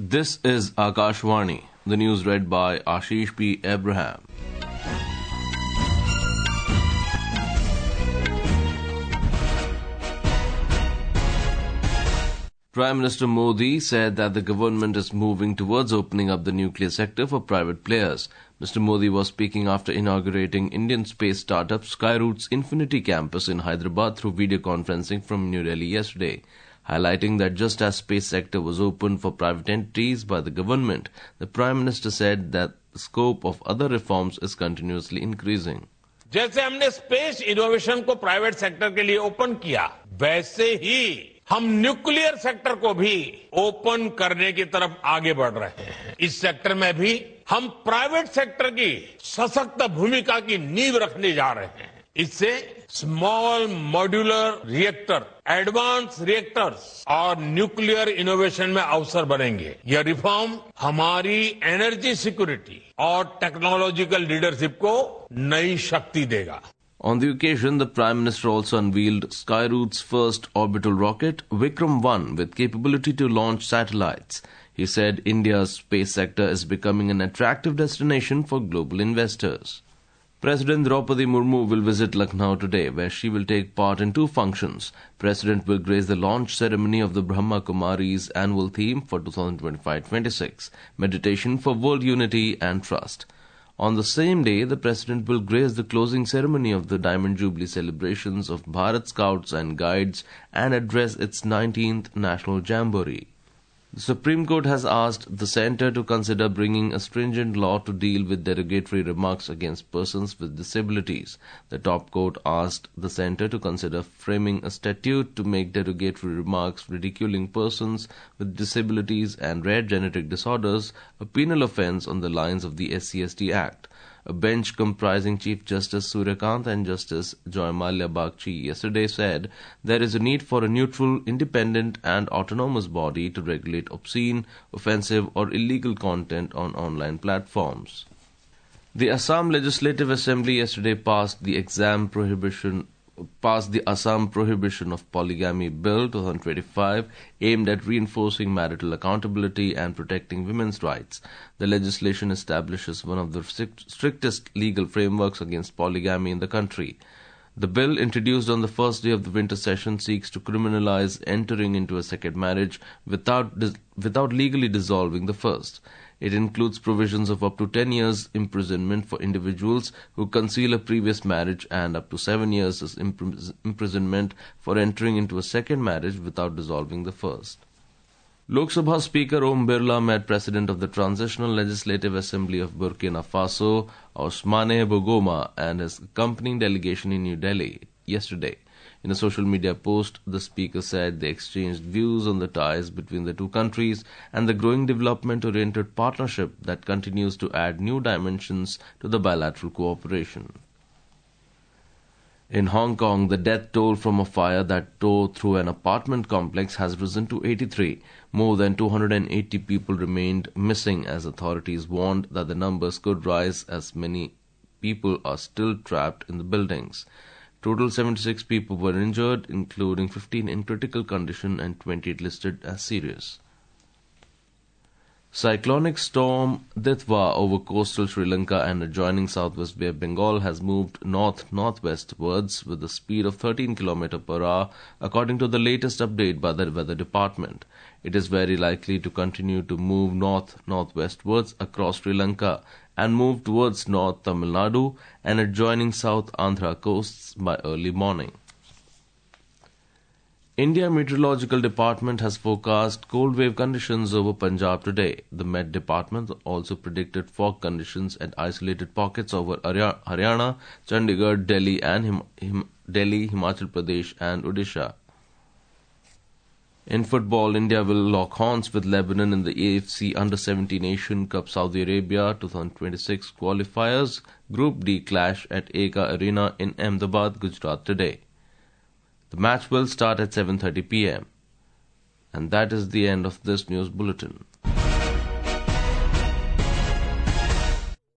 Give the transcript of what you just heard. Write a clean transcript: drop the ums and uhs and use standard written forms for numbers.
This is Akashvani. The news read by Ashish P. Abraham. Prime Minister Modi said that the government is moving towards opening up the nuclear sector for private players. Mr. Modi was speaking after inaugurating Indian space startup Skyroot's Infinity Campus in Hyderabad through video conferencing from New Delhi yesterday, highlighting that just as space sector was opened for private entities by the government, the Prime Minister said that the scope of other reforms is continuously increasing. जैसे हमने space innovation को private sector के लिए open किया, वैसे ही हम nuclear sector को भी ओपन करने की तरफ आगे बढ़ रहे हैं। इस सेक्टर में भी हम प्राइवेट सेक्टर की सशक्त भूमिका की नींव रखने जा रहे हैं। इससे small modular reactor, advance reactors और न्यूक्लियर इनोवेशन में अवसर बनेंगे। यह रिफॉर्म हमारी एनर्जी सिक्योरिटी और टेक्नोलॉजिकल लीडरशिप को नई शक्ति देगा। On the occasion, the Prime Minister also unveiled Skyroot's first orbital rocket, Vikram 1, with capability to launch satellites. He said India's space sector is becoming an attractive destination for global investors. President Draupadi Murmu will visit Lucknow today, where she will take part in two functions. President will grace the launch ceremony of the Brahma Kumari's annual theme for 2025-26, Meditation for World Unity and Trust. On the same day, the President will grace the closing ceremony of the Diamond Jubilee celebrations of Bharat Scouts and Guides and address its 19th National Jamboree. The Supreme Court has asked the Centre to consider bringing a stringent law to deal with derogatory remarks against persons with disabilities. The top court asked the Centre to consider framing a statute to make derogatory remarks ridiculing persons with disabilities and rare genetic disorders a penal offence on the lines of the SC/ST Act. A bench comprising Chief Justice Suryakant and Justice Joymalia Bagchi yesterday said there is a need for a neutral, independent and autonomous body to regulate obscene, offensive or illegal content on online platforms. The Assam Legislative Assembly yesterday passed the Assam Prohibition of Polygamy Bill 2025 aimed at reinforcing marital accountability and protecting women's rights. The legislation establishes one of the strictest legal frameworks against polygamy in the country. The bill, introduced on the first day of the winter session, seeks to criminalize entering into a second marriage without legally dissolving the first. It includes provisions of up to 10 years imprisonment for individuals who conceal a previous marriage and up to 7 years as imprisonment for entering into a second marriage without dissolving the first. Lok Sabha Speaker Om Birla met President of the Transitional Legislative Assembly of Burkina Faso, Ousmane Bogoma, and his accompanying delegation in New Delhi yesterday. In a social media post, the speaker said they exchanged views on the ties between the two countries and the growing development-oriented partnership that continues to add new dimensions to the bilateral cooperation. In Hong Kong, the death toll from a fire that tore through an apartment complex has risen to 83. More than 280 people remained missing as authorities warned that the numbers could rise as many people are still trapped in the buildings. Total 76 people were injured, including 15 in critical condition and 28 listed as serious. Cyclonic storm Ditwa over coastal Sri Lanka and adjoining southwest Bay of Bengal has moved north-northwestwards with a speed of 13 km per hour, according to the latest update by the Weather Department. It is very likely to continue to move north-northwestwards across Sri Lanka and move towards North Tamil Nadu and adjoining South Andhra coasts by early morning. India Meteorological Department has forecast cold wave conditions over Punjab today. The Met Department also predicted fog conditions at isolated pockets over Haryana, Chandigarh, Delhi, and Himachal Pradesh and Odisha. In football, India will lock horns with Lebanon in the AFC Under-17 Asian Cup Saudi Arabia 2026 qualifiers Group D clash at Eka Arena in Ahmedabad, Gujarat today. The match will start at 7:30 p.m. And that is the end of this news bulletin.